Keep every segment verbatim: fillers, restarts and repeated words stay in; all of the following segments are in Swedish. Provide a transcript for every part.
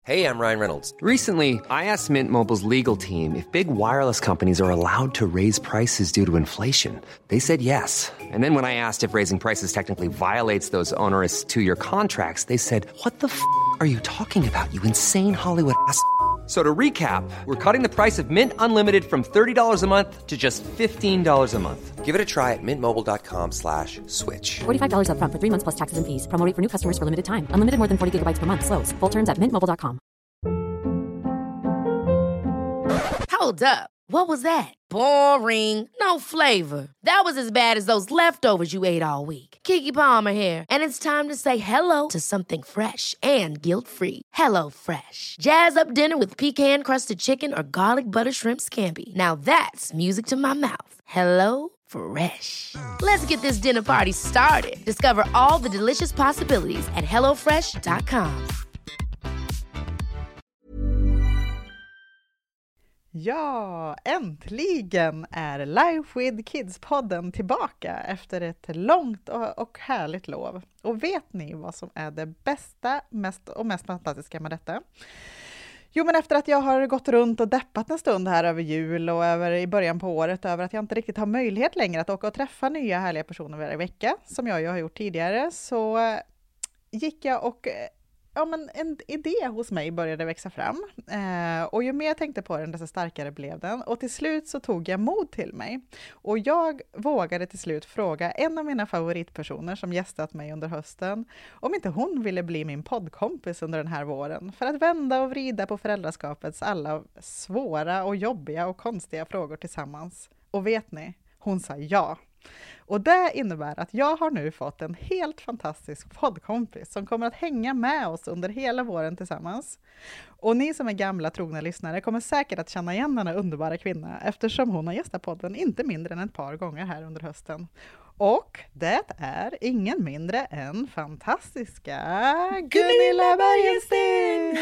Hey, I'm Ryan Reynolds. Recently, I asked Mint Mobile's legal team if big wireless companies are allowed to raise prices due to inflation. They said yes. And then when I asked if raising prices technically violates those onerous two-year contracts, they said, "What the f*** are you talking about, you insane Hollywood ass?" So to recap, we're cutting the price of Mint Unlimited from thirty dollars a month to just fifteen dollars a month. Give it a try at mintmobile.com slash switch. forty-five dollars up front for three months plus taxes and fees. Promo rate for new customers for limited time. Unlimited more than forty gigabytes per month. Slows full terms at mint mobile dot com. Hold up. What was that? Boring. No flavor. That was as bad as those leftovers you ate all week. Keke Palmer here. And it's time to say hello to something fresh and guilt-free. Hello Fresh. Jazz up dinner with pecan-crusted chicken or garlic butter shrimp scampi. Now that's music to my mouth. Hello Fresh. Let's get this dinner party started. Discover all the delicious possibilities at hello fresh dot com. Ja, äntligen är Life with Kids-podden tillbaka efter ett långt och, och härligt lov. Och vet ni vad som är det bästa mest och mest fantastiska med detta? Jo, men efter att jag har gått runt och deppat en stund här över jul och över i början på året över att jag inte riktigt har möjlighet längre att åka och träffa nya härliga personer varje vecka, som jag ju har gjort tidigare, så gick jag och ja, men en idé hos mig började växa fram. Eh, och ju mer jag tänkte på den, desto starkare blev den. Och till slut så tog jag mod till mig. Och jag vågade till slut fråga en av mina favoritpersoner som gästat mig under hösten om inte hon ville bli min poddkompis under den här våren. För att vända och vrida på föräldraskapets alla svåra och jobbiga och konstiga frågor tillsammans. Och vet ni, hon sa ja. Och det innebär att jag har nu fått en helt fantastisk poddkompis som kommer att hänga med oss under hela våren tillsammans. Och ni som är gamla trogna lyssnare kommer säkert att känna igen denna underbara kvinna eftersom hon har gästat podden inte mindre än ett par gånger här under hösten. Och det är ingen mindre än fantastiska Gunilla Bergensten!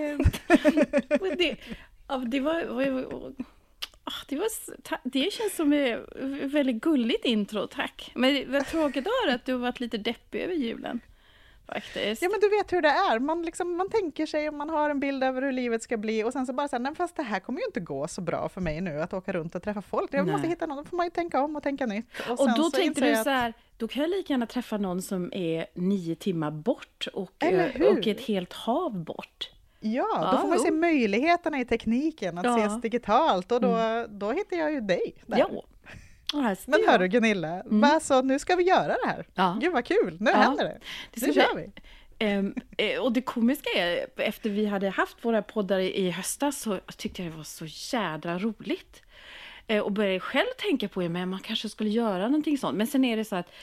det, ja, det var... var Det, var, det känns som ett väldigt gulligt intro, tack. Men det var tråkigt att du har varit lite deppig över julen. Faktiskt. Ja, men du vet hur det är. Man, liksom, man tänker sig och man har en bild över hur livet ska bli. Och sen så bara säger nej, fast det här kommer ju inte gå så bra för mig nu att åka runt och träffa folk. Jag måste hitta någon, då får man ju tänka om och tänka nytt. Och, och då så tänkte du att... så här, då kan jag lika gärna träffa någon som är nio timmar bort och, och ett helt hav bort. Ja, då får man se möjligheterna i tekniken att ja. ses digitalt och då, mm. då hittar jag ju dig där. Ja. Men hörru Gunilla, mm. vad så, nu ska vi göra det här. Ja. Gud vad kul, nu ja. händer det. det nu kör vi. Um, och det komiska är, efter vi hade haft våra poddar i, i höstas så tyckte jag det var så jädra roligt. Uh, och började själv tänka på att man kanske skulle göra någonting sånt. Men sen är det så att,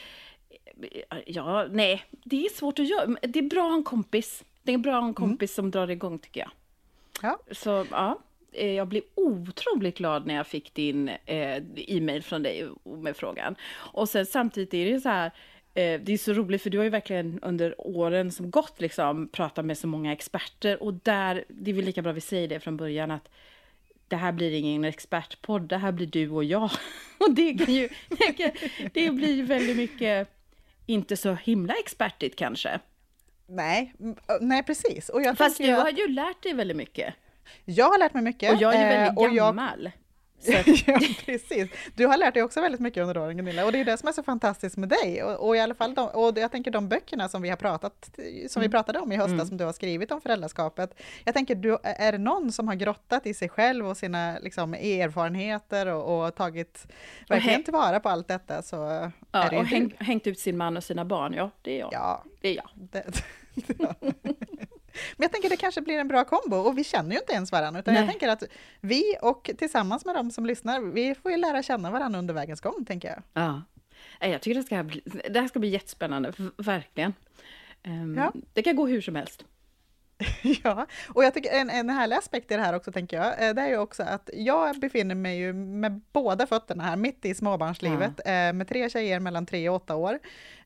ja, nej, det är svårt att göra. Det är bra en kompis. Det är en bra en kompis mm. som drar igång tycker jag. Ja. Så ja, jag blev otroligt glad när jag fick din eh, e-mail från dig med frågan. Och sen samtidigt är det så här, eh, det är så roligt för du har ju verkligen under åren som gått liksom pratat med så många experter. Och där, det är väl lika bra vi säger det från början att det här blir ingen expertpodd, det här blir du och jag. Och det kan ju, det blir ju väldigt mycket, inte så himla expertigt kanske. Nej, nej precis. Och jag Fast du att... har ju lärt dig väldigt mycket. Jag har lärt mig mycket. Och jag är ju väldigt eh, gammal. Jag... ja, precis. Du har lärt dig också väldigt mycket under åren, Gunilla. Och det är det som är så fantastiskt med dig. Och, och i alla fall, de, och jag tänker de böckerna som vi har pratat, som vi pratade om i höstas, mm. som du har skrivit om föräldraskapet. Jag tänker, du, är det någon som har grottat i sig själv och sina liksom, erfarenheter och, och tagit verkligen tillvara på allt detta, så ja, är det ju och du. Häng, hängt ut sin man och sina barn, ja, det är jag. Ja, det är jag. Det, ja. Men jag tänker det kanske blir en bra kombo och vi känner ju inte ens varandra utan Nej. jag tänker att vi och tillsammans med de som lyssnar, vi får ju lära känna varandra under vägens gång, tänker jag. Ja, jag tycker det ska bli, det här ska bli jättespännande, verkligen. Um, ja. Det kan gå hur som helst. Ja, och jag tycker en, en härlig aspekt i det här också, tänker jag, det är ju också att jag befinner mig ju med båda fötterna här mitt i småbarnslivet, ja. med tre tjejer mellan tre och åtta år.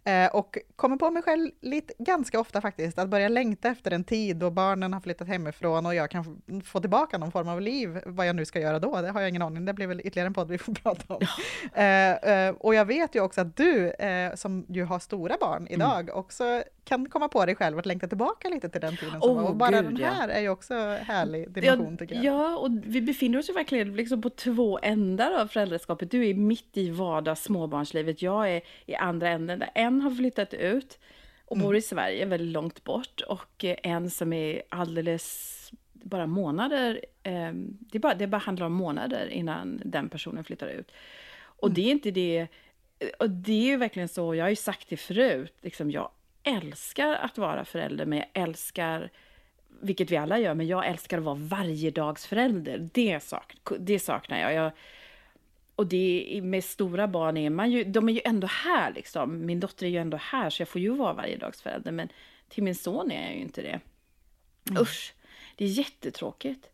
Eh, och kommer på mig själv lite, ganska ofta faktiskt, att börja längta efter en tid då barnen har flyttat hemifrån och jag kan få, få tillbaka någon form av liv. Vad jag nu ska göra då, det har jag ingen aning. Det blir väl ytterligare en podd vi får prata om. Ja. Eh, eh, och jag vet ju också att du, eh, som ju har stora barn idag, mm. också kan komma på dig själv att längta tillbaka lite till den tiden. Som oh, var. Och bara Gud, den här ja. är ju också härlig dimension ja, tycker jag. Ja, och vi befinner oss ju verkligen liksom på två ändar av föräldraskapet. Du är mitt i vardags småbarnslivet. Jag är i andra änden där en har flyttat ut och bor mm. i Sverige väldigt långt bort. Och en som är alldeles bara månader. Eh, det, bara, det bara handlar om månader innan den personen flyttar ut. Och mm. det är inte det. Och det är ju verkligen så. Jag har ju sagt det förut. Liksom, jag älskar att vara förälder, men jag älskar, vilket vi alla gör, men jag älskar att vara varje dags förälder. Det, sak, det saknar jag. jag och det med stora barn är man ju, de är ju ändå här liksom. Min dotter är ju ändå här, så jag får ju vara varje dags förälder, men till min son är jag ju inte det. Mm. Usch, det är jättetråkigt.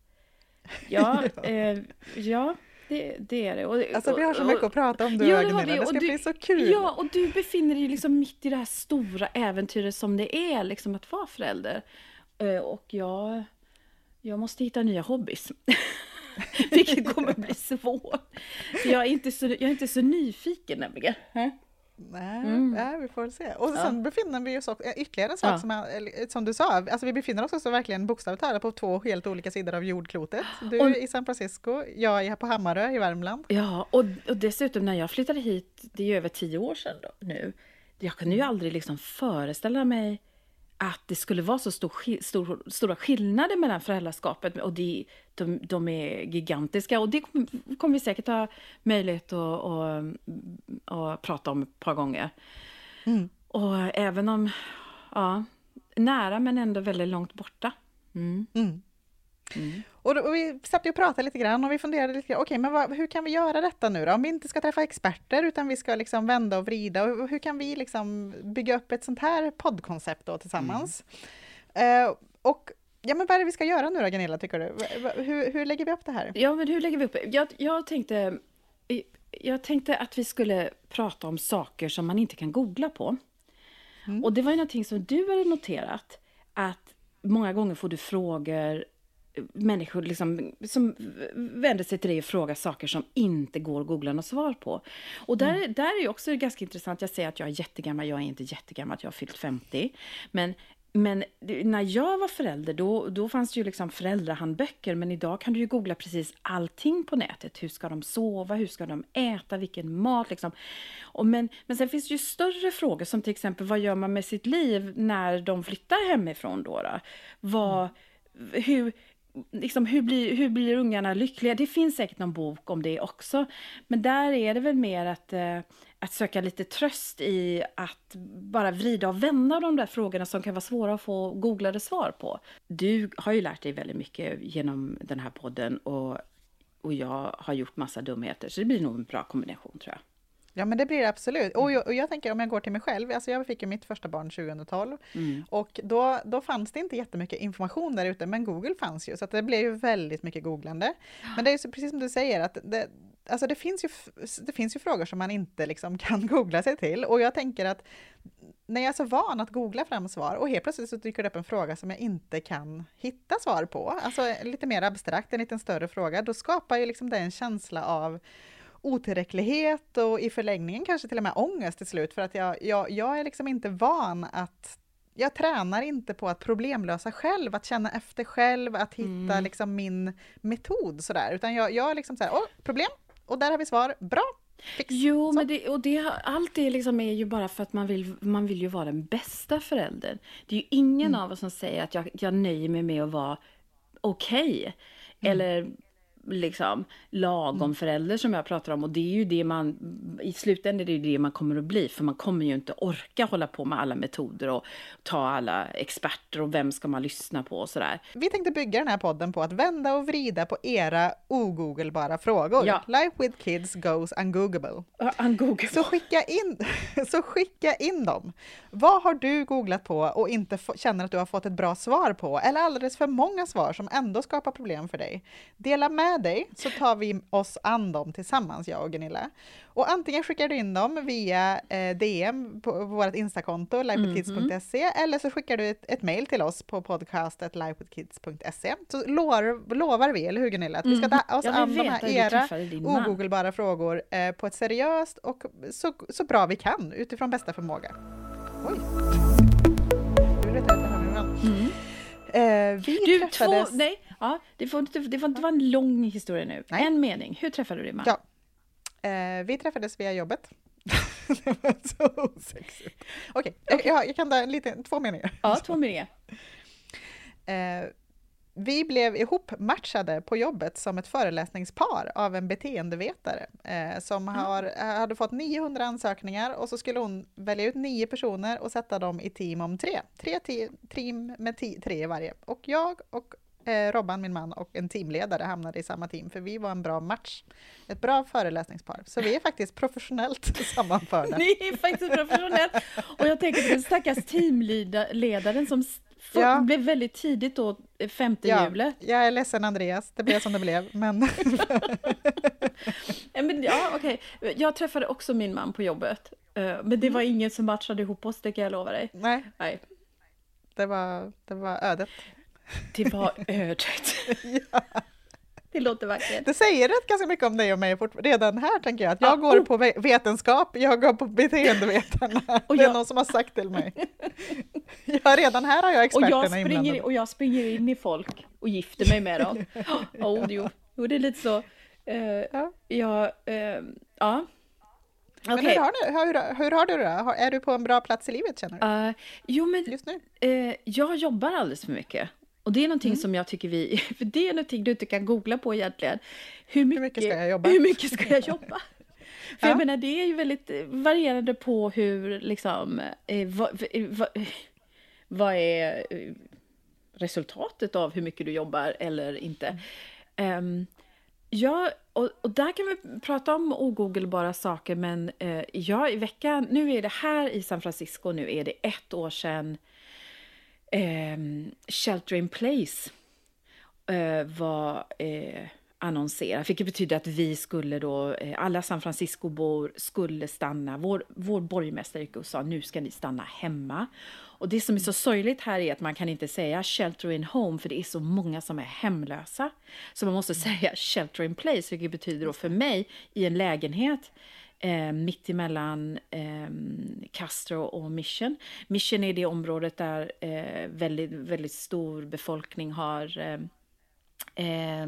Ja, ja. Eh, ja. Det, det är det. Och, alltså vi har så mycket att prata om du ja, och Gunilla. Det ska du, bli så kul. Ja, och du befinner dig liksom mitt i det här stora äventyret som det är liksom att vara förälder. Och jag, jag måste hitta nya hobbys. Vilket kommer att bli svårt. För jag är inte så, jag är inte så nyfiken nämligen. Hä? Nej, mm. ja, vi får se. Och sen ja. befinner vi oss också, ytterligare en sak ja. som, är, som du sa, alltså vi befinner oss också verkligen bokstavligt talat på två helt olika sidor av jordklotet. Du och, i San Francisco, jag är på Hammarö i Värmland. Ja, och, och dessutom när jag flyttade hit, det är ju över tio år sedan då, nu, jag kunde ju aldrig liksom föreställa mig att det skulle vara så stor, stor, stora skillnader mellan föräldraskapet, och det, de, de är gigantiska, och det kommer, kommer vi säkert ha möjlighet att, att, att prata om ett par gånger. Mm. Och även om, ja, nära men ändå väldigt långt borta. Mm. Mm. Mm. Och, då, och vi satt ju och pratade lite grann och vi funderade lite grann, okej, men vad, hur kan vi göra detta nu då? Om vi inte ska träffa experter utan vi ska liksom vända och vrida, och hur kan vi liksom bygga upp ett sånt här poddkoncept då tillsammans? Mm. Uh, och ja, men vad är det vi ska göra nu då, Gunilla, tycker du? Hur, hur lägger vi upp det här? Ja, men hur lägger vi upp det? Jag, jag tänkte, jag tänkte att vi skulle prata om saker som man inte kan googla på. Mm. Och det var ju någonting som du hade noterat, att många gånger får du frågor, människor liksom, som vänder sig till dig och frågar saker som inte går att googla något svar på. Och där, mm. där är ju också ganska intressant. Jag säger att jag är jättegammal, jag är inte jättegammal, jag har fyllt femtio. Men, men när jag var förälder, då, då fanns det ju liksom föräldrahandböcker. Men idag kan du ju googla precis allting på nätet. Hur ska de sova, hur ska de äta, vilken mat liksom. Och men, men sen finns det ju större frågor, som till exempel, vad gör man med sitt liv när de flyttar hemifrån då? då? Vad, mm. hur... Liksom, hur, blir, hur blir ungarna lyckliga? Det finns säkert någon bok om det också. Men där är det väl mer att, eh, att söka lite tröst i att bara vrida och vända de där frågorna som kan vara svåra att få googlade svar på. Du har ju lärt dig väldigt mycket genom den här podden, och, och jag har gjort massa dumheter. Så det blir nog en bra kombination, tror jag. Ja, men det blir det absolut. Och jag, och jag tänker, om jag går till mig själv, alltså jag fick ju mitt första barn tjugohundratolv mm. och då, då fanns det inte jättemycket information där ute, men Google fanns ju, så att det blev ju väldigt mycket googlande. Men det är ju så, precis som du säger, att det, alltså det, finns ju, det finns ju frågor som man inte liksom kan googla sig till, och jag tänker att när jag är så van att googla fram svar och helt plötsligt så dyker det upp en fråga som jag inte kan hitta svar på, alltså lite mer abstrakt, en lite större fråga, då skapar ju liksom det en känsla av otillräcklighet och i förlängningen kanske till och med ångest till slut, för att jag, jag, jag är liksom inte van att, jag tränar inte på att problemlösa själv, att känna efter själv, att hitta mm. liksom min metod sådär, utan jag, jag är liksom såhär, åh, problem, och där har vi svar, bra, fix. Jo, så. Men det, och det, allt det liksom är ju bara för att man vill, man vill ju vara den bästa föräldern. Det är ju ingen mm. av oss som säger att jag, jag nöjer mig med att vara okej, okay, mm. eller liksom lagom mm. förälder som jag pratar om, och det är ju det man i slutändan, det är det man kommer att bli, för man kommer ju inte orka hålla på med alla metoder och ta alla experter och vem ska man lyssna på och sådär. Vi tänkte bygga den här podden på att vända och vrida på era ogooglebara frågor. Ja. Life with kids goes ungoogable. Uh, ungoogable. Så skicka in så skicka in dem. Vad har du googlat på och inte f- känner att du har fått ett bra svar på, eller alldeles för många svar som ändå skapar problem för dig? Dela med med dig så tar vi oss an dem tillsammans, jag och Gunilla. Och antingen skickar du in dem via eh, D M på, på vårt Instakonto, live with kids punkt se, mm-hmm. eller så skickar du ett, ett mejl till oss på podcast at live with kids punkt se. Så lovar, lovar vi, eller hur Gunilla, att vi ska ta oss an de här era ogooglebara frågor eh, på ett seriöst och så, så bra vi kan utifrån bästa förmåga. Oj. Du vill veta det här med vän. Mm. Eh, vi du, träffades... två, nej, ja, det, får inte, det får inte vara en lång historia nu. Nej. En mening. Hur träffade du din man? Ja. Eh, vi träffades via jobbet. Det var så osexigt. Okej, okay. okay. jag, jag kan ta en liten, två meningar. Ja, två meningar. Eh, vi blev ihopmatchade på jobbet som ett föreläsningspar av en beteendevetare eh, som mm. har, hade fått niohundra ansökningar och så skulle hon välja ut nio personer och sätta dem i team om tre. Tre te- team med te- tre i varje. Och jag och eh, Robban, min man, och en teamledare hamnade i samma team för vi var en bra match. Ett bra föreläsningspar. Så vi är faktiskt professionellt sammanförda. Ni är faktiskt professionellt. Och jag tänker på den stackars teamledaren som För, ja. blev väldigt tidigt då, femte ja, julet. Jag är ledsen Andreas, det blev som det blev. Men... men ja, okej. Okay. Jag träffade också min man på jobbet. Men det var ingen som matchade ihop oss, det kan jag lova dig. Nej, Nej. Det, var, det var ödet. Det var ödet. Ja. Det låter vackert. Det säger rätt ganska mycket om dig och mig redan här, tänker jag. Att jag ah, går oh. på vetenskap, jag går på beteendevetarna. Och det är jag... någon som har sagt till mig. Ja, redan här har jag experterna och jag springer, Och jag springer in i folk och gifter mig med dem. oh, jo. jo, det är lite så. Uh, ja. Ja, uh, ja. Men okay. hur, har du, hur, hur har du det då? Är du på en bra plats i livet, känner du? Uh, jo, men just nu? Uh, jag jobbar alldeles för mycket. Och det är någonting mm. som jag tycker vi... För det är någonting du inte kan googla på egentligen. Hur mycket, hur mycket ska jag jobba? Hur mycket ska jag jobba? För ja. jag menar, det är ju väldigt varierande på hur liksom... Eh, vad, vad, vad är resultatet av hur mycket du jobbar eller inte? Mm. Um, ja, och, och där kan vi prata om ogooglebara saker. Men eh, jag i veckan... Nu är det här i San Francisco. Nu är det ett år sedan... Um, Shelter in Place uh, var uh, annonserat, vilket betyder att vi skulle då, uh, alla San Francisco-bor skulle stanna, vår, vår borgmästare gick och sa nu ska ni stanna hemma. Och det som är så sorgligt här är att man kan inte säga shelter in home för det är så många som är hemlösa. Så man måste säga shelter in place, vilket betyder då för mig i en lägenhet Eh, mitt emellan eh, Castro och Mission. Mission är det området där eh, väldigt, väldigt stor befolkning har eh, eh,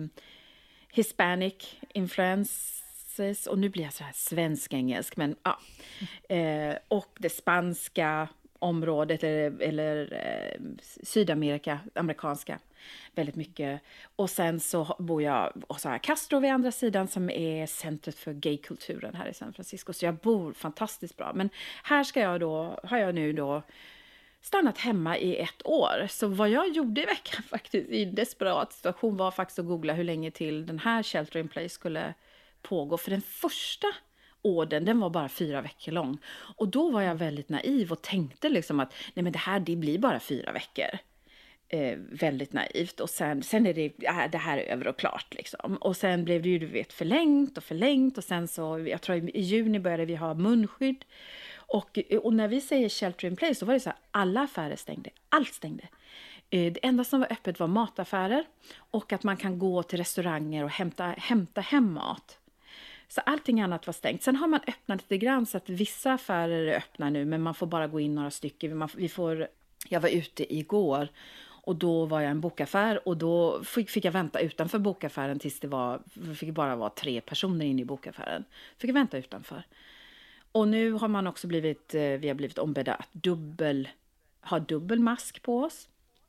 Hispanic influences. Och nu blir jag så här svensk-engelsk. Men, ah, eh, och det spanska området eller, eller eh, Sydamerika, amerikanska. Väldigt mycket. Och sen så bor jag och så här Castro vid andra sidan som är centret för gaykulturen här i San Francisco. Så jag bor fantastiskt bra. Men här ska jag då, har jag nu då stannat hemma i ett år. Så vad jag gjorde i veckan faktiskt i en desperat situation var faktiskt att googla hur länge till den här shelter in place skulle pågå. För den första orden, den var bara fyra veckor lång. Och då var jag väldigt naiv och tänkte liksom att nej men det här det blir bara fyra veckor. Eh, väldigt naivt och sen, sen är det, äh, det här är över och klart liksom. Och sen blev det ju du vet förlängt och förlängt och sen så, jag tror i juni började vi ha munskydd och, och när vi säger shelter in place så var det så här, alla affärer stängde, allt stängde. Eh, det enda som var öppet var mataffärer och att man kan gå till restauranger och hämta, hämta hem mat. Så allting annat var stängt. Sen har man öppnat lite grann så att vissa affärer är öppna nu men man får bara gå in några stycken. Man, vi får, jag var ute igår. Och då var jag i en bokaffär och då fick jag vänta utanför bokaffären tills det var, fick bara vara tre personer inne i bokaffären. Fick jag vänta utanför. Och nu har man också blivit, vi har blivit ombedda att dubbel, ha dubbel mask på oss.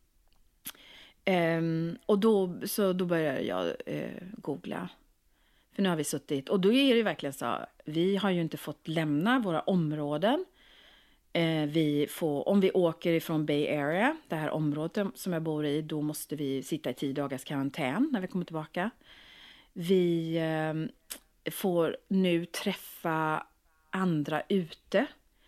Um, och då, så då började jag uh, googla. För nu har vi suttit, och då är det verkligen så, vi har ju inte fått lämna våra områden. Eh, vi får, om vi åker ifrån Bay Area, det här området som jag bor i, då måste vi sitta i tio dagars karantän när vi kommer tillbaka. Vi eh, får nu träffa andra ute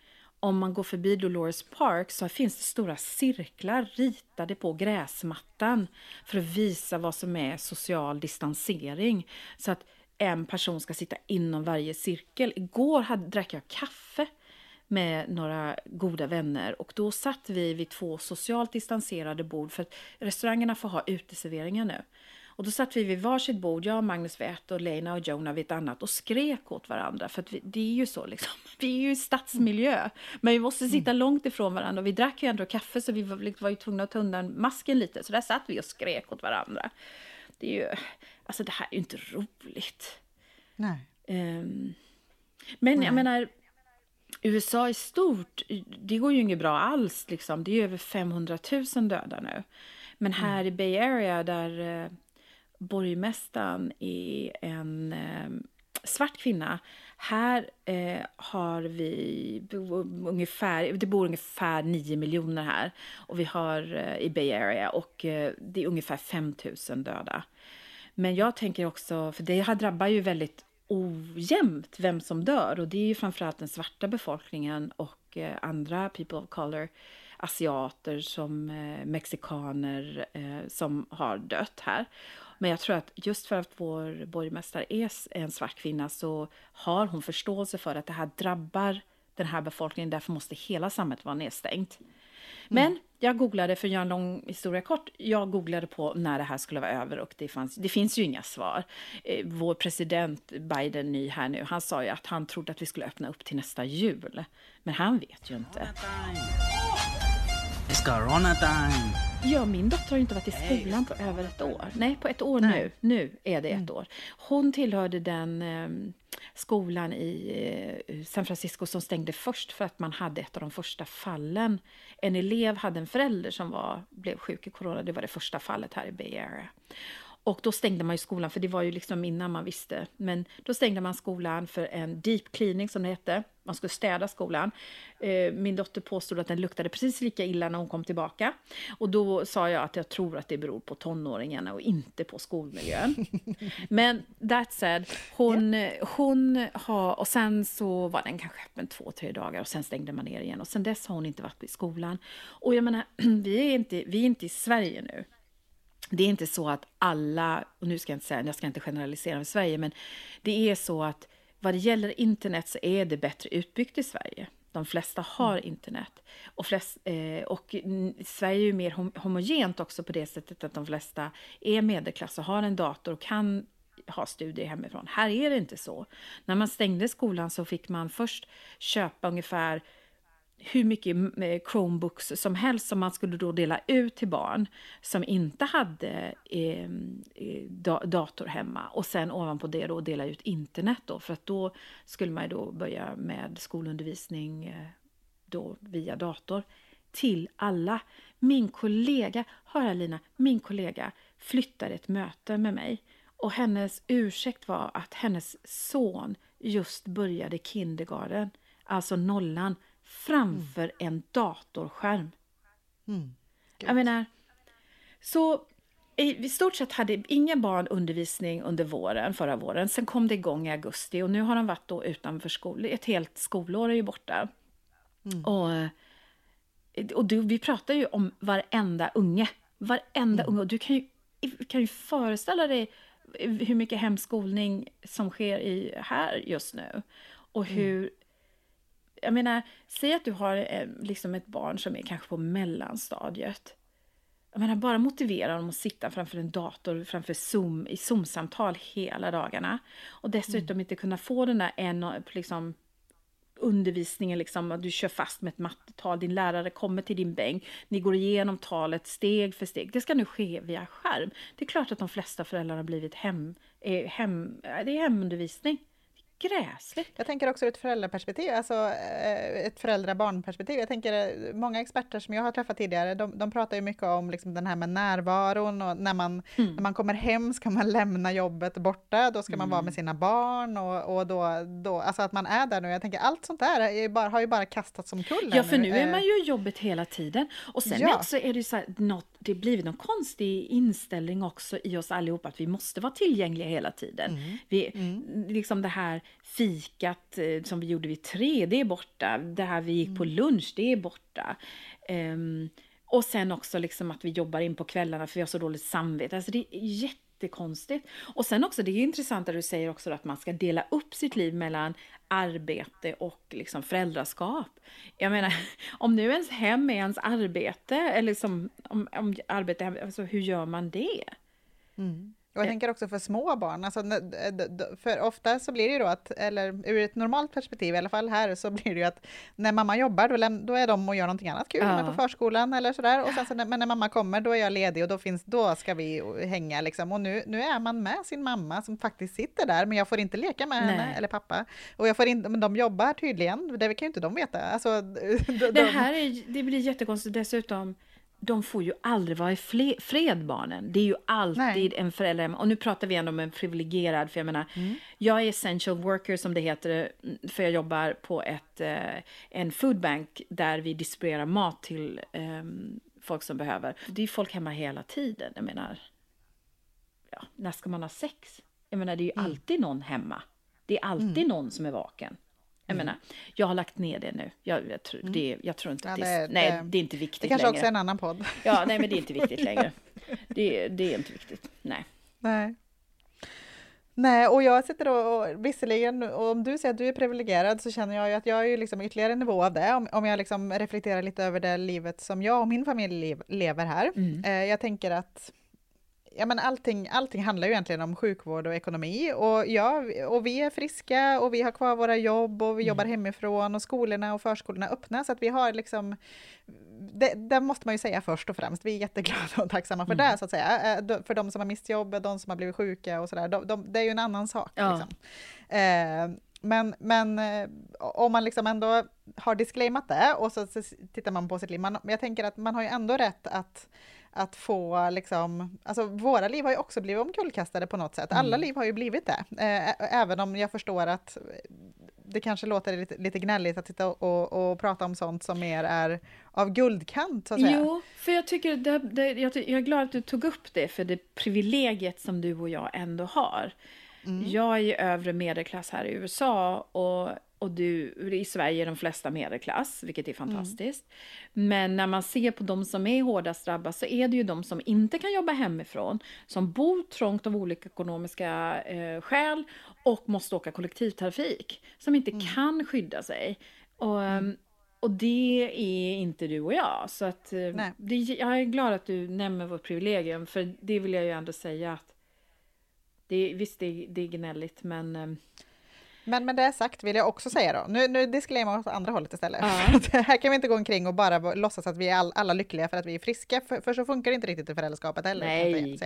om man går förbi Dolores Park så finns det stora cirklar ritade på gräsmattan för att visa vad som är social distansering. Så att en person ska sitta inom varje cirkel. Igår hade, drack jag kaffe med några goda vänner och då satt vi vid två socialt distanserade bord för att restaurangerna får ha uteserveringar nu. Och då satt vi vid varsitt bord, jag, Magnus vid ett och Lena och Jonah vid ett annat och skrek åt varandra. För att vi, det är ju så liksom, vi är ju i stadsmiljö. Men vi måste sitta mm. långt ifrån varandra och vi drack ju ändå kaffe så vi var, var ju tvungna att ta undan masken lite. Så där satt vi och skrek åt varandra. Det är ju, alltså det här är ju inte roligt. Nej. Um, men Nej. jag menar, U S A är stort, det går ju inget bra alls liksom. Det är över femhundratusen döda nu. Men här mm. i Bay Area där eh, borgmästaren är en eh, svart kvinna. Här eh, har vi ungefär, det bor ungefär nio miljoner här. Och vi har eh, i Bay Area och eh, det är ungefär fem tusen döda. Men jag tänker också, för det här drabbar ju väldigt ojämnt vem som dör. Och det är ju framförallt den svarta befolkningen och eh, andra people of color, asiater som eh, mexikaner eh, som har dött här. Men jag tror att just för att vår borgmästare är en svart kvinna så har hon förståelse för att det här drabbar den här befolkningen. Därför måste hela samhället vara nedstängt. Men mm. jag googlade, för att göra en lång historia kort, jag googlade på när det här skulle vara över och det, fanns, det finns ju inga svar. Eh, vår president Biden, ny här nu, han sa ju att han trodde att vi skulle öppna upp till nästa jul. Men han vet ju inte. It's corona time. Ja, min dotter har ju inte varit i skolan på över ett år. Nej, på ett år Nej. nu. Nu är det ett mm. år. Hon tillhörde den eh, skolan i eh, San Francisco som stängde först för att man hade ett av de första fallen. En elev hade en förälder som var, blev sjuk i corona. Det var det första fallet här i Bay Area. Och då stängde man ju skolan, för det var ju liksom innan man visste. Men då stängde man skolan för en deep cleaning som det hette. Man skulle städa skolan. Eh, min dotter påstod att den luktade precis lika illa när hon kom tillbaka. Och då sa jag att jag tror att det beror på tonåringarna och inte på skolmiljön. Men that said, hon, yeah. hon har, och sen så var den kanske öppen två, tre dagar och sen stängde man ner igen. Och sen dess har hon inte varit i skolan. Och jag menar, vi är inte, vi är inte i Sverige nu. Det är inte så att alla, och nu ska jag inte säga, jag ska inte generalisera med Sverige, men det är så att vad det gäller internet så är det bättre utbyggt i Sverige. De flesta har mm. internet. Och, flest, eh, och Sverige är ju mer hom- homogent också på det sättet att de flesta är medelklass och har en dator och kan ha studier hemifrån. Här är det inte så. När man stängde skolan så fick man först köpa ungefär hur mycket Chromebooks som helst som man skulle då dela ut till barn som inte hade eh, dator hemma. Och sen ovanpå det då dela ut internet då. För att då skulle man då börja med skolundervisning eh, då via dator till alla. Min kollega, hör Lina, min kollega flyttade ett möte med mig. Och hennes ursäkt var att hennes son just började kindergarten, alltså nollan, framför mm. en datorskärm. Mm. Jag menar, så i stort sett hade inga barn undervisning under våren, förra våren. Sen kom det igång i augusti och nu har de varit då utanför skolan. Ett helt skolår är ju borta. Mm. Och, och du, vi pratar ju om varenda unge. Varenda mm. unge. Och du kan ju, kan ju föreställa dig hur mycket hemskolning som sker i här just nu. Och hur mm. Jag menar, säg att du har eh, liksom ett barn som är kanske på mellanstadiet. Jag menar, bara motivera dem att sitta framför en dator, framför Zoom, i Zoom-samtal hela dagarna. Och dessutom mm. inte kunna få den där en, liksom, undervisningen, liksom, att du kör fast med ett mattetal. Din lärare kommer till din bänk. Ni går igenom talet steg för steg. Det ska nu ske via skärm. Det är klart att de flesta föräldrar har blivit hem, eh, hem, det är hemundervisning. Gräsligt. Jag tänker också ur ett föräldraperspektiv, alltså ett föräldrabarnperspektiv. Jag tänker, många experter som jag har träffat tidigare, de, de pratar ju mycket om liksom den här med närvaron och när man, mm. när man kommer hem ska man lämna jobbet borta, då ska mm. man vara med sina barn och, och då, då, alltså att man är där nu. Jag tänker, allt sånt där är bara, har ju bara kastats som kull. Ja, för nu är man ju jobbet hela tiden. Och sen ja. också är det ju så här, något, det blivit någon konstig inställning också i oss allihop att vi måste vara tillgängliga hela tiden. Mm. Vi, mm. Liksom det här fikat eh, som vi gjorde vid tre, det är borta. Det här vi gick mm. på lunch, det är borta. Um, och sen också liksom att vi jobbar in på kvällarna för vi har så dåligt samvete. Alltså det är jättekonstigt. Och sen också, det är intressant att du säger också att man ska dela upp sitt liv mellan arbete och liksom föräldraskap. Jag menar, om nu ens hem är ens arbete, eller liksom, om, om arbete, alltså hur gör man det? Mm. Och jag tänker också för små barn, alltså, för ofta så blir det ju då att, eller ur ett normalt perspektiv i alla fall här, så blir det ju att när mamma jobbar, då, läm- då är de och gör någonting annat kul, ja. med på förskolan eller sådär, och sen så när, men när mamma kommer, då är jag ledig och då, finns, då ska vi hänga liksom, och nu, nu är man med sin mamma som faktiskt sitter där, men jag får inte leka med henne, Nej. eller pappa, och jag får inte, men de jobbar tydligen, det kan ju inte de veta. Alltså, de, det här är, det blir jättekonstigt dessutom. De får ju aldrig vara i fred, barnen. Det är ju alltid Nej. en förälder. Och nu pratar vi ändå om en privilegierad. För jag menar, mm. jag är essential worker som det heter. För jag jobbar på ett, en foodbank där vi distribuerar mat till um, folk som behöver. Det är folk hemma hela tiden. Jag menar, ja, när ska man ha sex? Jag menar, det är ju mm. alltid någon hemma. Det är alltid mm. någon som är vaken. Jag mm. menar, jag har lagt ner det nu. Jag, jag, tror, det, jag tror inte att ja, det, det, nej, det är inte viktigt längre. Det kanske längre. också är en annan podd. Ja, nej, men det är inte viktigt längre. Det, det är inte viktigt, nej. Nej. Nej, och jag sitter då, och visserligen, och om du säger att du är privilegierad så känner jag ju att jag är ju liksom ytterligare en nivå av det. Om, om jag liksom reflekterar lite över det livet som jag och min familj lever här. Mm. Eh, jag tänker att Ja, men allting, allting handlar ju egentligen om sjukvård och ekonomi, och, ja, och vi är friska och vi har kvar våra jobb och vi mm. jobbar hemifrån och skolorna och förskolorna öppna, så att vi har liksom, det, det måste man ju säga först och främst, vi är jätteglada och tacksamma för mm. det så att säga, för de som har mist jobb, de som har blivit sjuka och sådär, de, de, det är ju en annan sak ja. liksom. eh, Men, men om man liksom ändå har disclaimat det och så, så tittar man på sitt liv, man, jag tänker att man har ju ändå rätt att att få liksom, alltså våra liv har ju också blivit omkullkastade på något sätt. Alla mm. liv har ju blivit det. Eh, även om jag förstår att det kanske låter lite, lite gnälligt att sitta och, och, och prata om sånt som mer är av guldkant så att säga. Jo, för jag tycker det, det, jag, jag är glad att du tog upp det, för det privilegiet som du och jag ändå har. Mm. Jag är ju övre medelklass här i U S A och Och du, i Sverige är de flesta medelklass, vilket är fantastiskt. Mm. Men när man ser på de som är hårdast drabbade, så är det ju de som inte kan jobba hemifrån. Som bor trångt av olika ekonomiska eh, skäl och måste åka kollektivtrafik. Som inte mm. kan skydda sig. Och, mm. och det är inte du och jag. Så att, det, jag är glad att du nämner vårt privilegium. För det vill jag ju ändå säga att det, visst det, det är gnälligt, men... Men med det sagt vill jag också säga då, nu, nu disclaimer åt andra hållet istället. Ja. Här kan vi inte gå omkring och bara låtsas att vi är all, alla lyckliga för att vi är friska, för, för så funkar det inte riktigt i föräldraskapet heller. Nej,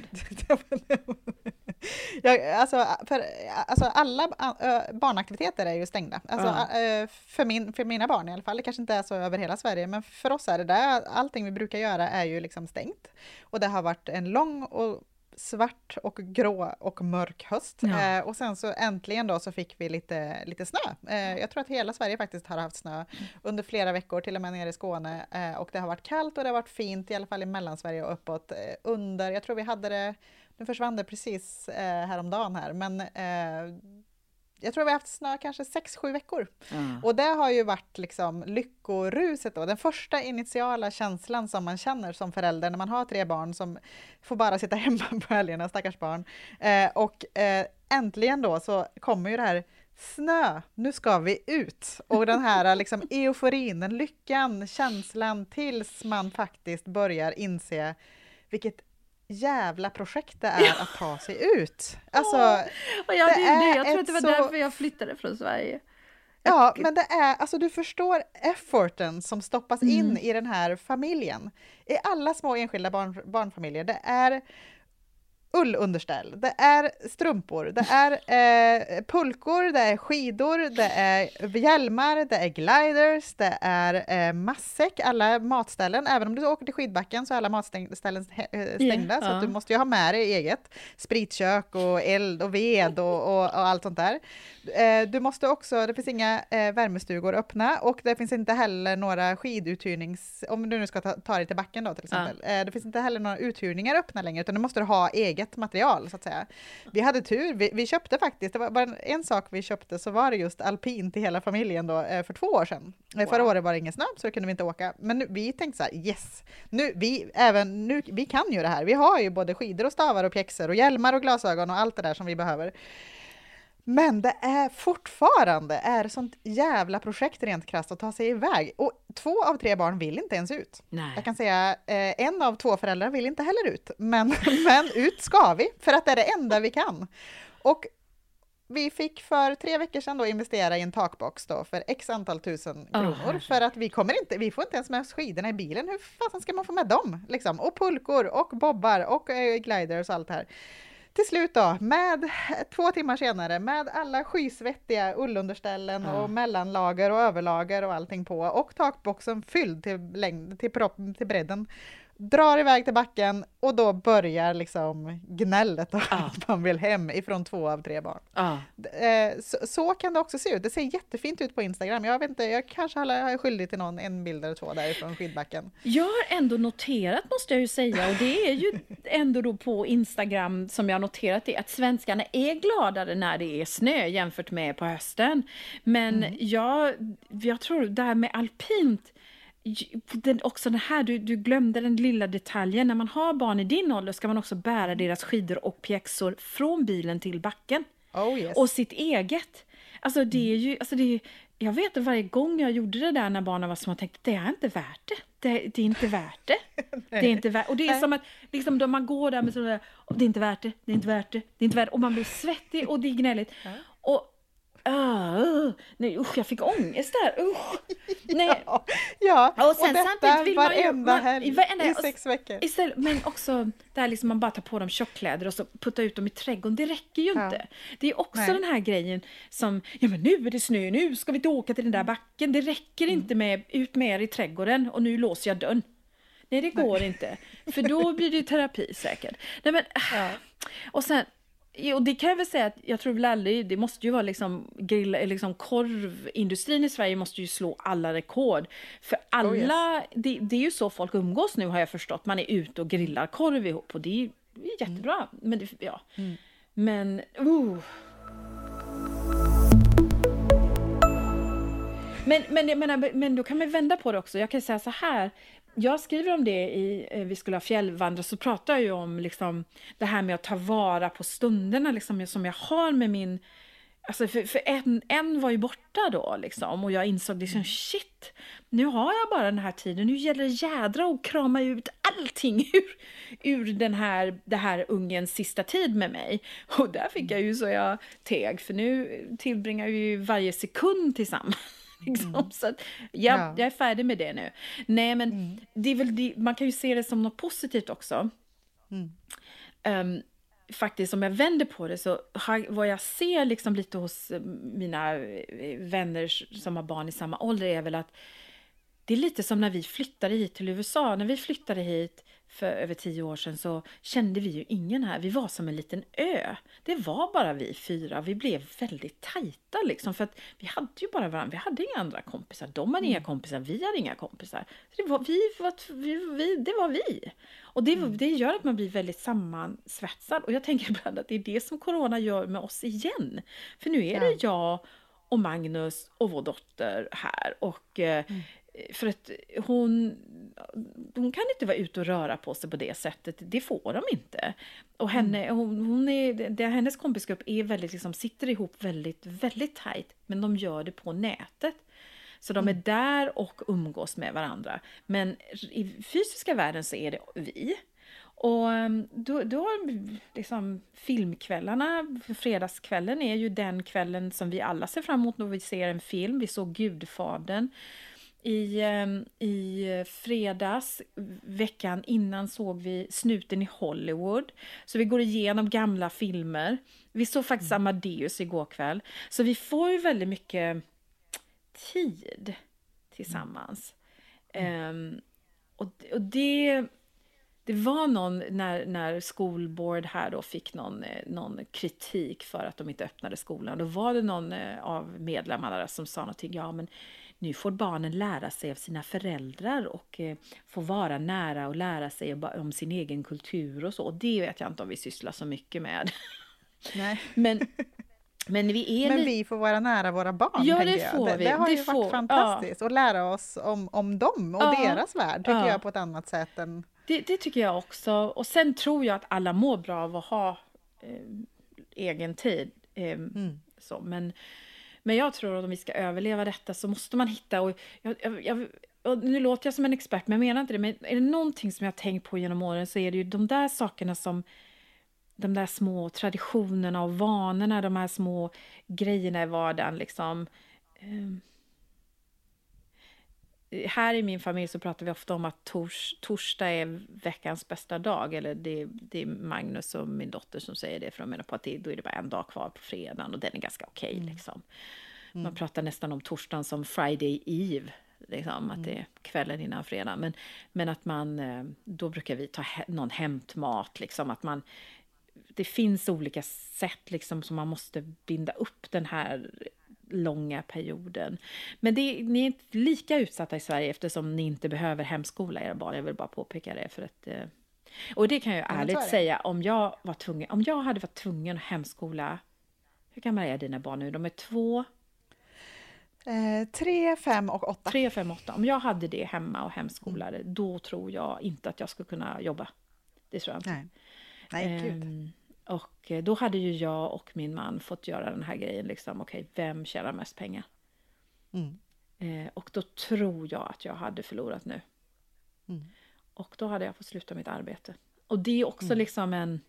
ja, alltså, för, alltså alla äh, barnaktiviteter är ju stängda. Alltså, ja. äh, för, min, för mina barn i alla fall, det kanske inte är så över hela Sverige, men för oss är det där, allting vi brukar göra är ju liksom stängt. Och det har varit en lång och svart och grå och mörk höst. Ja. Eh, och sen så äntligen då så fick vi lite, lite snö. Eh, jag tror att hela Sverige faktiskt har haft snö under flera veckor, till och med nere i Skåne. Eh, och det har varit kallt och det har varit fint, i alla fall i Mellansverige och uppåt. Eh, under, jag tror vi hade det, nu försvann det precis eh, häromdagen här, men eh, jag tror vi har haft snö kanske sex sju veckor. Mm. Och det har ju varit liksom lyckoruset då. Den första initiala känslan som man känner som förälder när man har tre barn som får bara sitta hemma på helgerna, stackars barn. Eh, och eh, äntligen då så kommer ju det här snö, nu ska vi ut. Och den här liksom euforin, den lyckan, känslan tills man faktiskt börjar inse vilket jävla projekt det är att ta sig ut. Alltså, oh, och jag, det är jag tror att det var så... därför jag flyttade från Sverige. Ja, men det är, alltså du förstår efforten som stoppas mm. in i den här familjen. I alla små enskilda barn, barnfamiljer, det är ullunderställ, det är strumpor, det är eh, pulkor, det är skidor, det är hjälmar, det är gliders, det är eh, matsäck, alla matställen. Även om du åker till skidbacken så är alla matställen stängda, yeah, så att du måste ju ha med dig eget spritkök och eld och ved och, och, och allt sånt där. Eh, du måste också, det finns inga eh, värmestugor öppna och det finns inte heller några skiduthyrnings, om du nu ska ta, ta dig till backen då till exempel, ja. eh, det finns inte heller några uthyrningar öppna längre, utan du måste ha eget material så att säga. Vi hade tur, vi, vi köpte faktiskt, det var bara en sak vi köpte, så var det just alpin till hela familjen då eh, för två år sedan. Wow. Förra året var det ingen snö så då kunde vi inte åka, men nu, vi tänkte så här, yes, nu, vi, även, nu, vi kan ju det här, vi har ju både skidor och stavar och pjäxor och hjälmar och glasögon och allt det där som vi behöver. Men det är fortfarande är sånt jävla projekt rent krasst att ta sig iväg. Och två av tre barn vill inte ens ut. Nej. Jag kan säga eh, en av två föräldrar vill inte heller ut. Men, men ut ska vi, för att det är det enda vi kan. Och vi fick för tre veckor sedan då investera i en takbox då för x antal tusen kronor. Oh, för att vi kommer inte, vi får inte ens med skidorna i bilen. Hur fan ska man få med dem? Liksom? Och pulkor och bobbar och eh, gliders och allt det här. Till slut då, med två timmar senare, med alla skysvettiga ullunderställen ja. och mellanlager och överlager och allting på, och takboxen fylld till, längd, till, propp, till bredden, drar iväg till backen och då börjar liksom gnället och ja. att man vill hem ifrån två av tre barn. Ja. Så, så kan det också se ut. Det ser jättefint ut på Instagram. Jag vet inte, jag kanske har skyldig till någon en bild eller två därifrån skidbacken. Jag har ändå noterat, måste jag ju säga, och det är ju ändå då på Instagram som jag har noterat det, att svenskarna är gladare när det är snö jämfört med på hösten. Men mm. jag, jag tror det här med alpint, den, också den här, du, du glömde den lilla detaljen. När man har barn i din ålder ska man också bära deras skidor och pjäxor från bilen till backen. Oh, yes. Och sitt eget. Alltså det är ju, alltså det är, jag vet att varje gång jag gjorde det där när barnen var små, jag tänkte det är inte värt det. Det, det är inte värt det. Det är inte värt. Och det är Nej. som att liksom, då man går där med sådär, det är inte värt det, det är inte värt det, det är inte värt det. Och man blir svettig och det är gnälligt. Ja. Och Uh, nej usch, jag fick ångest där. Usch. Nej. Ja, ja. Och sen och samtidigt vill man ju man, helg, varenda, i sex veckor. Istället, men också där liksom man bara tar på dem tjockkläder och så puttar ut dem i trädgården. Det räcker ju ja. inte. Det är också Nej. den här grejen som, ja men nu är det snö, nu ska vi inte åka till den där backen. Det räcker mm. inte med ut med er i trädgården och nu låser jag dörren. Nej, det går Nej. inte. För då blir det ju terapi säkert. Nej men, ja. och sen och det kan jag väl säga att jag tror väl aldrig, det måste ju vara liksom, grill, liksom korvindustrin i Sverige måste ju slå alla rekord. För alla, oh yes. det, det är ju så folk umgås nu har jag förstått. Man är ute och grillar korv ihop och det är ju jättebra. Mm. Men, det, ja. mm. Men, uh. men, men, jag menar, men då kan man vända på det också. Jag kan säga så här. Jag skriver om det i Vi skulle ha fjällvandra, så pratar jag ju om liksom, det här med att ta vara på stunderna liksom, som jag har med min, alltså för, för en, en var ju borta då liksom, och jag insåg liksom, shit, nu har jag bara den här tiden, nu gäller det jädra och krama ut allting ur, ur den här, det här ungens sista tid med mig. Och där fick jag ju så jag teg, för nu tillbringar jag ju varje sekund tillsammans. Liksom. Mm. Så att, ja, ja. jag är färdig med det nu. Nej, men mm. det är väl det, man kan ju se det som något positivt också. Mm. Um, faktiskt, om jag vänder på det, så har, vad jag ser liksom lite hos mina vänner som har barn i samma ålder är väl att det är lite som när vi flyttade hit till U S A. När vi flyttade hit för över tio år sedan så kände vi ju ingen här. Vi var som en liten ö. Det var bara vi fyra. Vi blev väldigt tajta liksom. För att vi hade ju bara varandra. Vi hade inga andra kompisar. De hade mm. inga kompisar. Vi hade inga kompisar. Så det var vi. vi, vi det var vi. Och det, mm. det gör att man blir väldigt sammansvetsad. Och jag tänker ibland att det är det som corona gör med oss igen. För nu är ja. det jag och Magnus och vår dotter här. Och mm. för att hon, hon kan inte vara ute och röra på sig på det sättet. Det får de inte. Och henne, hon, hon är, det, hennes kompisgrupp är väldigt, liksom, sitter ihop väldigt, väldigt tajt. Men de gör det på nätet. Så de är mm. där och umgås med varandra. Men i fysiska världen så är det vi. Och då, då liksom filmkvällarna, fredagskvällen är ju den kvällen som vi alla ser fram emot när vi ser en film. Vi såg Gudfadern. I, I fredags, veckan innan, såg vi Snuten i Hollywood. Så vi går igenom gamla filmer. Vi såg faktiskt Amadeus igår kväll. Så vi får ju väldigt mycket tid tillsammans. Mm. Um, och, och det... Det var någon, när, när skolboard här då fick någon, någon kritik för att de inte öppnade skolan. Då var det någon av medlemmarna där som sa någonting. Ja, men nu får barnen lära sig av sina föräldrar och eh, få vara nära och lära sig om sin egen kultur och så. Och det vet jag inte om vi sysslar så mycket med. Nej. men... Men vi, är Men li- vi får vara nära våra barn, ja, tänker det jag. Får det, vi. det har det ju får, varit fantastiskt. Ja. Att lära oss om, om dem och ja. deras värld, tycker ja. jag, på ett annat sätt än... Det, det tycker jag också. Och sen tror jag att alla mår bra av att ha eh, egen tid. Eh, mm. så. Men, men jag tror att om vi ska överleva detta så måste man hitta... Och jag, jag, jag, och nu låter jag som en expert, men jag menar inte det. Men är det någonting som jag har tänkt på genom åren, så är det ju de där sakerna som... De där små traditionerna och vanorna, de här små grejerna i vardagen. Liksom. Um, här i min familj så pratar vi ofta om att tors, torsdag är veckans bästa dag. Eller det, det är Magnus och min dotter som säger det. För de menar på att det, då är det bara en dag kvar på fredagen. Och den är ganska okej. Okay, liksom. mm. Man pratar nästan om torsdagen som Friday Eve. Liksom, att det är kvällen innan fredag. Men, men att man, då brukar vi ta he- någon hämtmat. Liksom, att man... Det finns olika sätt liksom, som man måste binda upp den här långa perioden. Men det, ni är inte lika utsatta i Sverige eftersom ni inte behöver hemskola era barn. Jag vill bara påpeka det. För att, och det kan jag ja, ärligt säga. Om jag, var tvungen, om jag hade varit tvungen att hemskola... Hur gamla är dina barn nu? De är två... Eh, tre, fem och åtta. Tre, fem, åtta. Om jag hade det hemma och hemskolade, mm. då tror jag inte att jag skulle kunna jobba. Det tror jag inte. Nej. Nej, gud. Um, och då hade ju jag och min man fått göra den här grejen. Liksom, okej, okay, vem tjänar mest pengar? Mm. Uh, och då tror jag att jag hade förlorat nu. Mm. Och då hade jag fått sluta mitt arbete. Och det är också mm. liksom en...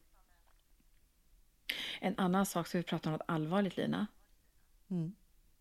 En annan sak, så vi pratar om något allvarligt, Lina. Mm.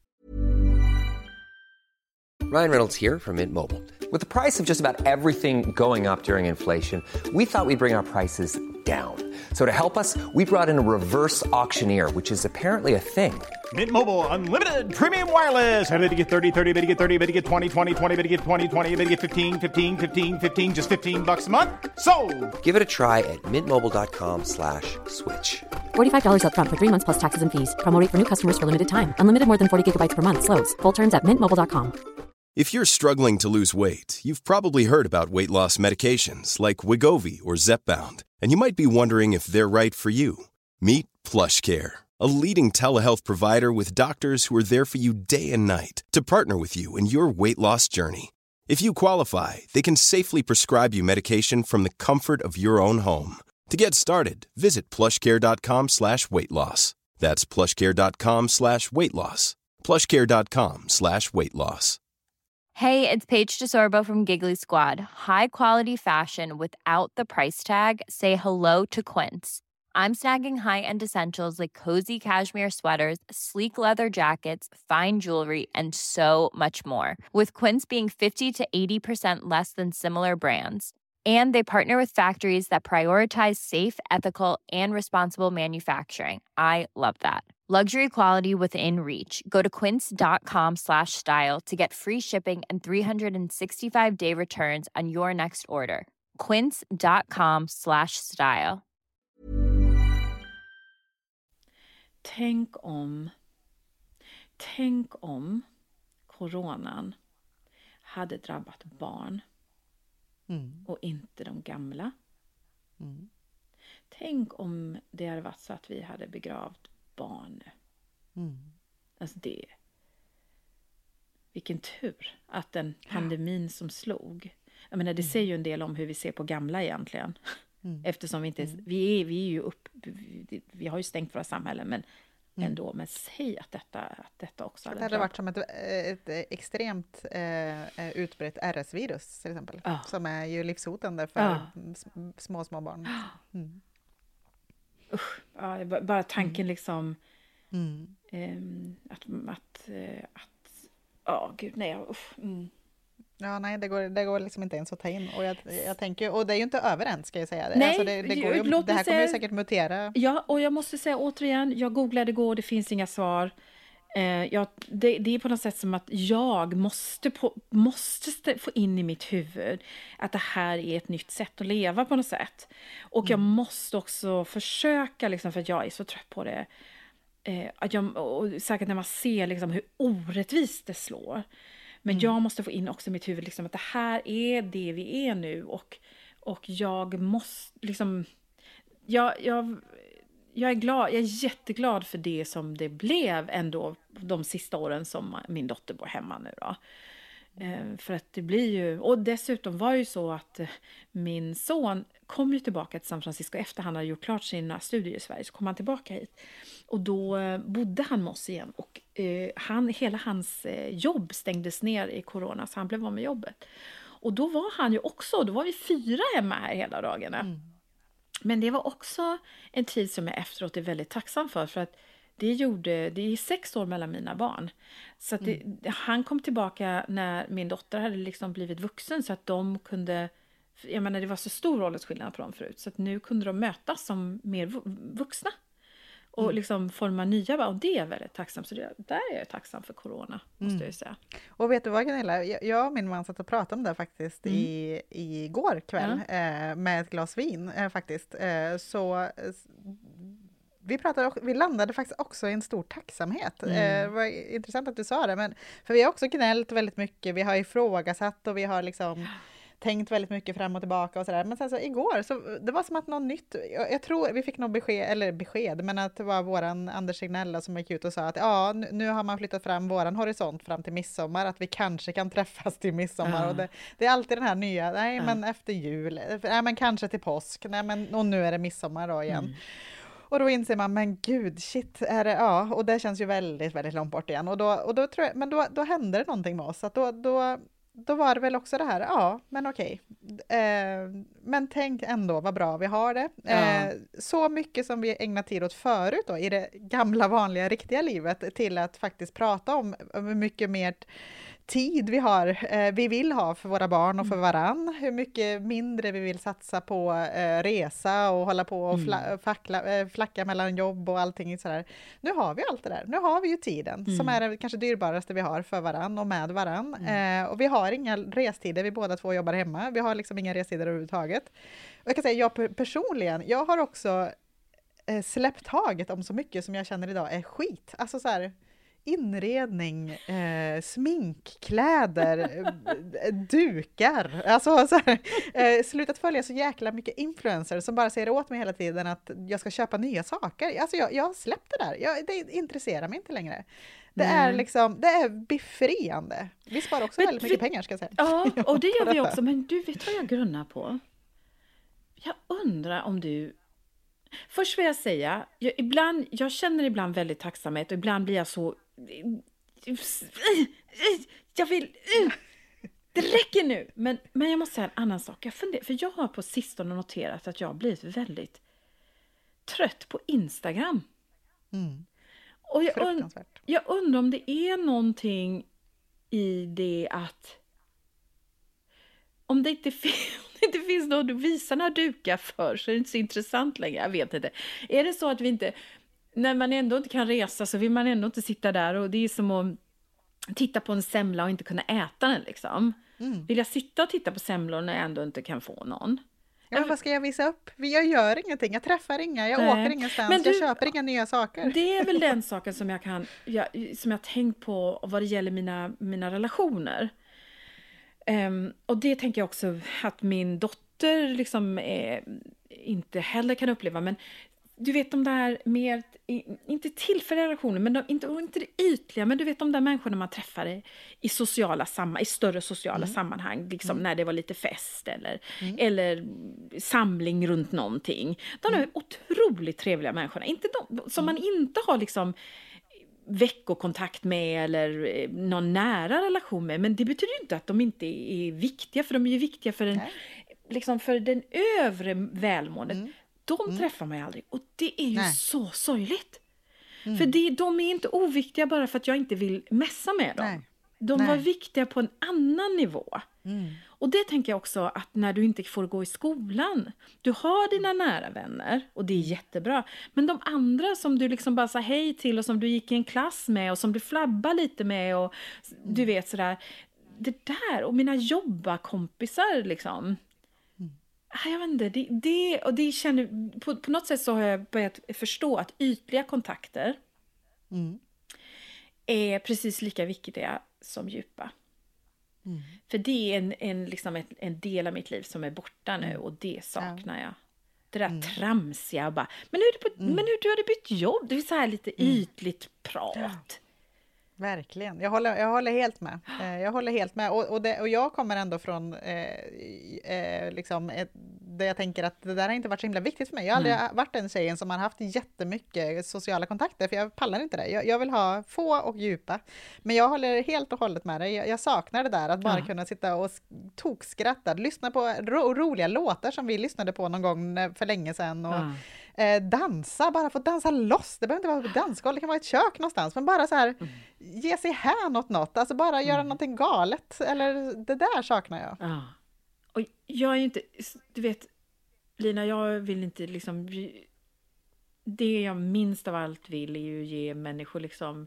Ryan Reynolds here from Mint Mobile. With the price of just about everything going up during inflation, we thought we'd bring our prices down. So to help us, we brought in a reverse auctioneer, which is apparently a thing. Mint Mobile Unlimited Premium Wireless. How to get thirty, thirty, how to get thirty, how to get twenty, twenty, twenty, how to get twenty, twenty, how to get fifteen, fifteen, fifteen, fifteen, just fifteen bucks a month? Sold! Give it a try at mintmobile.com slash switch. forty-five dollars up front for three months plus taxes and fees. Promo rate for new customers for limited time. Unlimited more than forty gigabytes per month. Slows full terms at mint mobile dot com. If you're struggling to lose weight, you've probably heard about weight loss medications like Wegovy or Zepbound, and you might be wondering if they're right for you. Meet PlushCare, a leading telehealth provider with doctors who are there for you day and night to partner with you in your weight loss journey. If you qualify, they can safely prescribe you medication from the comfort of your own home. To get started, visit plushcare.com slash weight loss. That's plushcare.com slash weight loss. plushcare.com slash weight loss. Hey, it's Paige DeSorbo from Giggly Squad. High quality fashion without the price tag. Say hello to Quince. I'm snagging high-end essentials like cozy cashmere sweaters, sleek leather jackets, fine jewelry, and so much more. With Quince being fifty to eighty percent less than similar brands. And they partner with factories that prioritize safe, ethical, and responsible manufacturing. I love that. Luxury quality within reach. Go to quince.com slash style to get free shipping and three sixty-five day returns on your next order. Quince.com slash style. Tänk om, tänk om coronan hade drabbat barn. Mm. Och inte de gamla. Mm. Tänk om det hade varit så att vi hade begravt barn. Mm. Alltså det. Vilken tur att den pandemin som slog. Jag menar, det mm. säger ju en del om hur vi ser på gamla egentligen. Mm. Eftersom vi inte, mm. vi är, vi är ju upp, vi, vi har ju stängt våra samhällen, men mm. ändå, men säg att detta, att detta också hade, det hade varit som ett, ett extremt eh, utbrett R S-virus till exempel, oh. som är ju livshotande för oh. små, små barn. Mm. Usch, ja, bara tanken mm. liksom mm. Eh, att, att, att, ja, oh, gud, nej, usch. Mm. Ja, nej, det går, det går liksom inte ens att ta in. Och jag, jag tänker, och det är ju inte över än, ska jag säga. Nej, alltså det, det, går ju, låt det här mig kommer ju säga- säkert mutera. Ja, och jag måste säga återigen, jag googlade igår, det finns inga svar. Eh, jag, det, det är på något sätt som att jag måste, på, måste st- få in i mitt huvud att det här är ett nytt sätt att leva på något sätt. Och jag måste också försöka, liksom, för att jag är så trött på det. Eh, att jag, och säkert när man ser liksom, hur orättvist det slår. Men mm. jag måste få in också i mitt huvud liksom, att det här är det vi är nu. Och, och jag måste liksom... Jag, jag, jag är glad, jag är jätteglad för det som det blev ändå de sista åren som min dotter bor hemma nu då. Eh, för att det blir ju... Och dessutom var det ju så att min son kom ju tillbaka till San Francisco efter han hade gjort klart sina studier i Sverige. Så kom han tillbaka hit. Och då bodde han med oss igen. Och eh, han, hela hans eh, jobb stängdes ner i corona. Så han blev av med jobbet. Och då var han ju också, då var vi fyra hemma här hela dagarna. Mm. Men det var också en tid som jag efteråt är väldigt tacksam för. För att det gjorde, det är sex år mellan mina barn. Så att det, mm. han kom tillbaka när min dotter hade liksom blivit vuxen. Så att de kunde, jag menar det var så stor åldersskillnad på dem förut. Så att nu kunde de mötas som mer vuxna. Och mm. liksom forma nya barn. Och det är jag väldigt tacksam. Så det, där är jag tacksam för corona, måste mm. jag säga. Och vet du vad, Gunilla? Jag, jag och min man satt och pratade om det faktiskt mm. i, i går kväll. Ja. Eh, med ett glas vin eh, faktiskt. Eh, så... Eh, Vi, pratade, vi landade faktiskt också i en stor tacksamhet. Mm. Eh, det var intressant att du sa det. Men, för vi har också gnällt väldigt mycket. Vi har ifrågasatt och vi har liksom tänkt väldigt mycket fram och tillbaka och sådär. Men sen så igår, så det var som att något nytt... Jag, jag tror vi fick något besked, eller besked, men att det var våran Anders Signella som gick ut och sa att ja, nu, nu har man flyttat fram våran horisont fram till midsommar. Att vi kanske kan träffas till midsommar. Uh. Och det, det är alltid den här nya, nej uh. men efter jul, nej men kanske till påsk, nej men och nu är det midsommar då igen. Mm. Och då inser man, men gud, shit, är det, ja, och det känns ju väldigt, väldigt långt bort igen. Och då, och då tror jag, men då, då hände det någonting med oss. Att då, då, då var det väl också det här, ja, men okej. Eh, men tänk ändå vad bra vi har det. Eh, ja. Så mycket som vi ägnar tid åt förut då, i det gamla, vanliga, riktiga livet, till att faktiskt prata om mycket mer tid vi har, eh, vi vill ha för våra barn och för varann. Hur mycket mindre vi vill satsa på eh, resa och hålla på och fla, fackla, eh, flacka mellan jobb och allting sådär. Nu har vi allt det där. Nu har vi ju tiden mm. som är det kanske dyrbaraste vi har för varann och med varann. Mm. Eh, och vi har inga restider, vi båda två jobbar hemma. Vi har liksom inga restider överhuvudtaget. Och jag kan säga, jag personligen, jag har också eh, släppt taget om så mycket som jag känner idag är skit. Alltså så här, inredning, eh, smink, kläder, eh, dukar. Alltså så här, eh, slutat följa så jäkla mycket influencers som bara säger åt mig hela tiden att jag ska köpa nya saker. Alltså jag, jag har släppt det där. Jag, det intresserar mig inte längre. Det mm. är liksom, det är befriande. Vi sparar också men, väldigt mycket pengar, ska jag säga. Ja, och det gör vi också. Men du vet vad jag grunnar på? Jag undrar om du... Först vill jag säga, jag, ibland, jag känner ibland väldigt tacksamhet och ibland blir jag så... Jag vill... Det räcker nu! Men, men jag måste säga en annan sak. Jag funderar, för jag har på sistone noterat att jag har blivit väldigt trött på Instagram. Mm. Och jag, und, jag undrar om det är någonting i det att... Om det inte finns... det finns något att visa några dukar för så är det inte så intressant längre, jag vet inte. Är det så att vi inte, när man ändå inte kan resa så vill man ändå inte sitta där och det är som att titta på en semla och inte kunna äta den liksom. Mm. Vill jag sitta och titta på semlor när jag ändå inte kan få någon? Ja, men vad ska jag visa upp? Jag gör ingenting, jag träffar inga, jag Nej. åker ingenstans, men du, jag köper inga nya saker. Det är väl den saken som jag kan, jag, som jag tänkt på vad det gäller mina, mina relationer. Um, och det tänker jag också att min dotter liksom är, inte heller kan uppleva. Men du vet de där mer, inte tillfälliga relationer, men de, inte, inte det ytliga, men du vet de där människorna man träffar i, i sociala samma, i större sociala mm. sammanhang, liksom mm. när det var lite fest eller, mm. eller samling runt någonting. De är mm. otroligt trevliga människorna, inte de, som man inte har liksom veckokontakt med eller någon nära relation med, men det betyder ju inte att de inte är viktiga, för de är ju viktiga för den, liksom för den övre välmåendet. Mm. De mm. träffar mig aldrig och det är ju Nej. så sorgligt. Mm. För det, de är inte oviktiga bara för att jag inte vill mässa med dem. Nej. De Nej. var viktiga på en annan nivå. Mm. Och det tänker jag också att när du inte får gå i skolan, du har dina nära vänner och det är jättebra. Men de andra som du liksom bara sa hej till och som du gick i en klass med och som du flabbar lite med och du vet sådär. Det där och mina jobbakompisar liksom. Mm. Jag vet inte, det, det, och det känner, på, på något sätt så har jag börjat förstå att ytliga kontakter mm. är precis lika viktiga som djupa. Mm. För det är en, en, liksom ett, en del av mitt liv som är borta nu och det saknar ja. jag. Det där mm. tramsiga och bara, men nu, är det på, mm. men nu du hade bytt jobb, det är så här lite ytligt prat. Ja. Verkligen, jag håller, jag håller helt med. Eh, jag håller helt med och, och, det, och jag kommer ändå från eh, eh, liksom ett, där jag tänker att det där har inte varit så himla viktigt för mig. Jag har aldrig mm. varit en tjejen som har haft jättemycket sociala kontakter för jag pallar inte det. Jag, jag vill ha få och djupa. Men jag håller helt och hållet med dig. Jag, jag saknar det där att bara ja. kunna sitta och tokskratta, lyssna på ro, roliga låtar som vi lyssnade på någon gång för länge sedan och ja. Eh, dansa, bara få dansa loss. Det behöver inte vara på dansgolv, det kan vara ett kök någonstans. Men bara så här, mm. ge sig här något något. Alltså bara mm. göra någonting galet. Eller det där saknar jag. Ja. Och jag är ju inte, du vet, Lina, jag vill inte liksom, det jag minst av allt vill är ju ge människor liksom,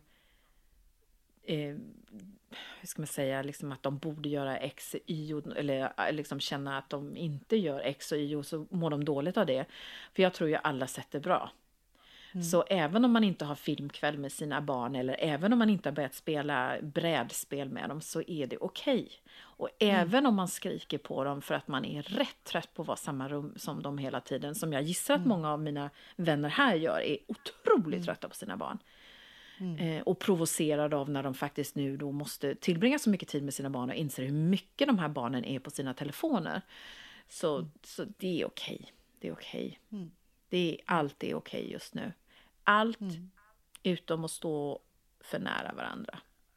eh, hur ska man säga, liksom att de borde göra X, Y, eller liksom känna att de inte gör X och Y och så mår de dåligt av det. För jag tror ju alla sätter bra. Mm. Så även om man inte har filmkväll med sina barn eller även om man inte har börjat spela brädspel med dem så är det okej. Okay. Och mm. även om man skriker på dem för att man är rätt trött på att vara samma rum som dem hela tiden, som jag gissar att mm. många av mina vänner här gör, är otroligt mm. trötta på sina barn. Mm. Eh, och provocerade av när de faktiskt nu då måste tillbringa så mycket tid med sina barn och inser hur mycket de här barnen är på sina telefoner. Så, mm. så det är okej. Okay. Det är okej. Okay. Mm. Det är, allt är okej okay just nu. Allt mm. utom att stå för nära varandra.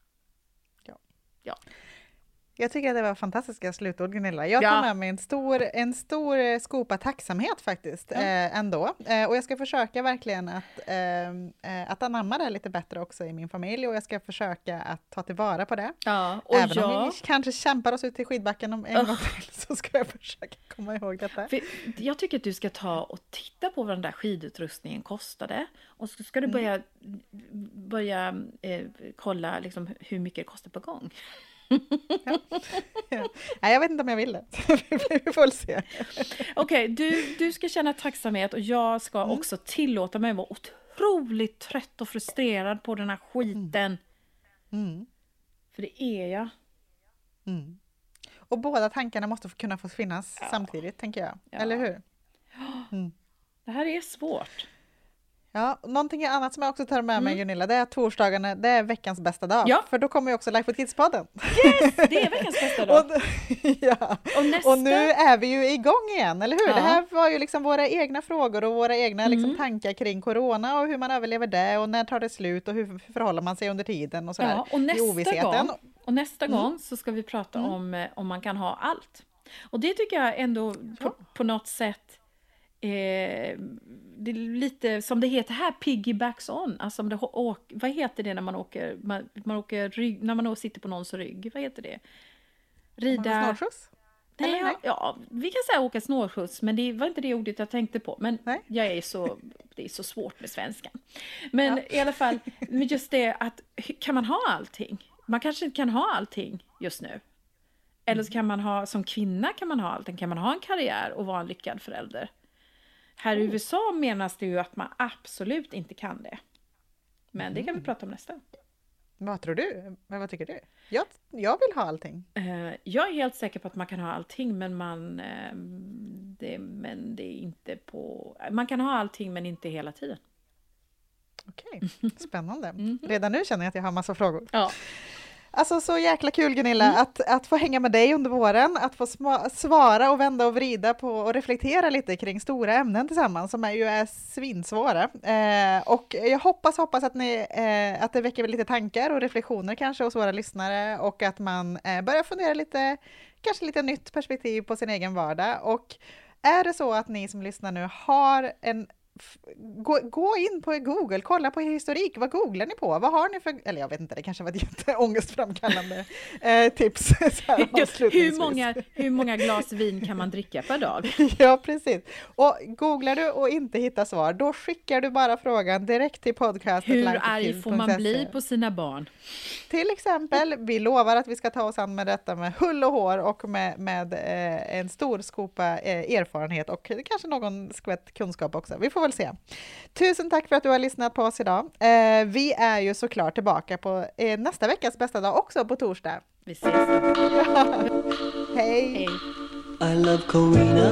Ja. Ja. Jag tycker att det var fantastiska slutord, Gunilla. Jag tar ja. med mig en stor, en stor skopa tacksamhet faktiskt ja. eh, ändå. Eh, och jag ska försöka verkligen att, eh, att anamma det lite bättre också i min familj. Och jag ska försöka att ta tillvara på det. Ja, och Även jag... om vi kanske kämpar oss ut till skidbacken om en oh. gång till så ska jag försöka komma ihåg detta. För jag tycker att du ska ta och titta på vad den där skidutrustningen kostade. Och så ska du börja, mm. börja eh, kolla liksom, hur mycket det kostar på gång. Ja. Ja. Nej, jag vet inte om jag vill det. Vi får se. Okej, okay, du, du ska känna tacksamhet och jag ska mm. också tillåta mig att vara otroligt trött och frustrerad på den här skiten. Mm. För det är jag. Mm. Och båda tankarna måste kunna få finnas ja. samtidigt, tänker jag. Ja. Eller hur? Mm. Det här är svårt. Ja, någonting annat som jag också tar med mig, mm. Gunilla, det är att torsdagarna, det är veckans bästa dag. Ja. För då kommer ju också Life with Kids-podden. Yes, det är veckans bästa dag. och, ja. och, nästa... och nu är vi ju igång igen, eller hur? Ja. Det här var ju liksom våra egna frågor och våra egna mm. liksom, tankar kring corona och hur man överlever det och när tar det slut och hur förhåller man sig under tiden och sådär. Ja, och nästa, gång, och nästa mm. gång så ska vi prata mm. om om man kan ha allt. Och det tycker jag ändå på, på något sätt Eh, det är lite som det heter här, piggybacks on, alltså om det åk, vad heter det när man åker man, man åker rygg, när man sitter på någons rygg, vad heter det? Rida snårskjuts? Nej, nej? Ja, ja, vi kan säga åka snårskjuts, men det var inte det ordet jag tänkte på, men nej. jag är så det är så svårt med svenskan. Men ja. i alla fall, just det att kan man ha allting? Man kanske inte kan ha allting just nu. Eller så kan man ha, som kvinna kan man ha allting, kan man ha en karriär och vara en lyckad förälder. Här i U S A menas det ju att man absolut inte kan det. Men det kan vi prata om nästa. Vad tror du? Men vad tycker du? Jag, jag vill ha allting. Uh, jag är helt säker på att man kan ha allting. Men man, uh, det, men det är inte på... Man kan ha allting men inte hela tiden. Okej, okay. Spännande. Mm. Redan nu känner jag att jag har massa frågor. Ja. Alltså så jäkla kul, Gunilla, mm. att, att få hänga med dig under våren, att få sma- svara och vända och vrida på och reflektera lite kring stora ämnen tillsammans som är ju är svinsvåra. Eh, och jag hoppas, hoppas att, ni, eh, att det väcker lite tankar och reflektioner kanske hos våra lyssnare och att man eh, börjar fundera lite, kanske lite nytt perspektiv på sin egen vardag. Och är det så att ni som lyssnar nu har en f- gå, gå in på Google, kolla på historik. Vad googlar ni på? Vad har ni för... Eller jag vet inte, det kanske var ett jätteångestframkallande eh, tips. Så här, hur, många, hur många glas vin kan man dricka per dag? Ja, precis. Och googlar du och inte hittar svar, då skickar du bara frågan direkt till podcast. Hur arg får man bli på sina barn? Till exempel, vi lovar att vi ska ta oss an med detta med hull och hår och med, med eh, en stor skopa eh, erfarenhet och kanske någon skvätt kunskap också. Vi får väl se. Tusen tack för att du har lyssnat på oss idag. Eh, vi är ju såklart tillbaka på eh, nästa veckas bästa dag också på torsdag. Vi ses då. Hej! Hej! I love Corina.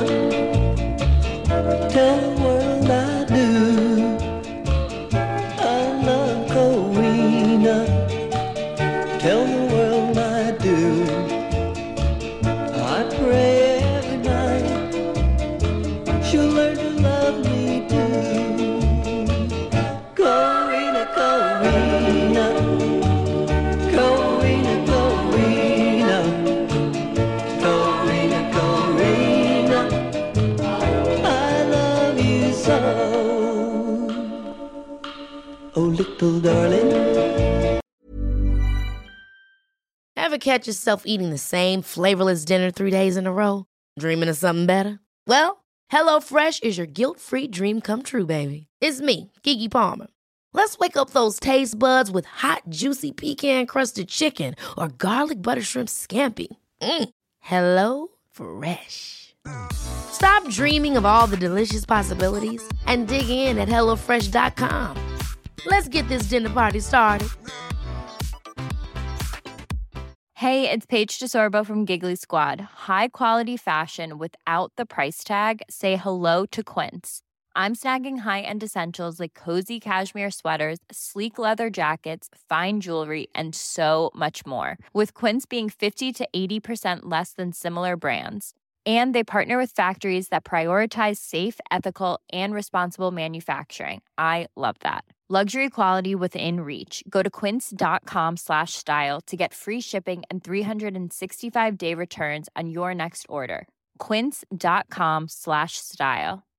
Tell the world I do. I love Corina. Tell the world I do. I pray every night she'll learn to love me too. Corina, Corina. Corina, Corina. Corina, Corina. I love you so. Oh, little darling. Ever catch yourself eating the same flavorless dinner three days in a row? Dreaming of something better? Well, HelloFresh is your guilt-free dream come true, baby. It's me, Keke Palmer. Let's wake up those taste buds with hot, juicy pecan-crusted chicken or garlic butter shrimp scampi. Mm. Hello Fresh. Stop dreaming of all the delicious possibilities and dig in at hello fresh dot com. Let's get this dinner party started. Hey, it's Paige DeSorbo from Giggly Squad. High quality fashion without the price tag. Say hello to Quince. I'm snagging high-end essentials like cozy cashmere sweaters, sleek leather jackets, fine jewelry, and so much more. With Quince being fifty to eighty percent less than similar brands. And they partner with factories that prioritize safe, ethical, and responsible manufacturing. I love that. Luxury quality within reach. Go to quince.com slash style to get free shipping and three sixty-five day returns on your next order. Quince.com slash style.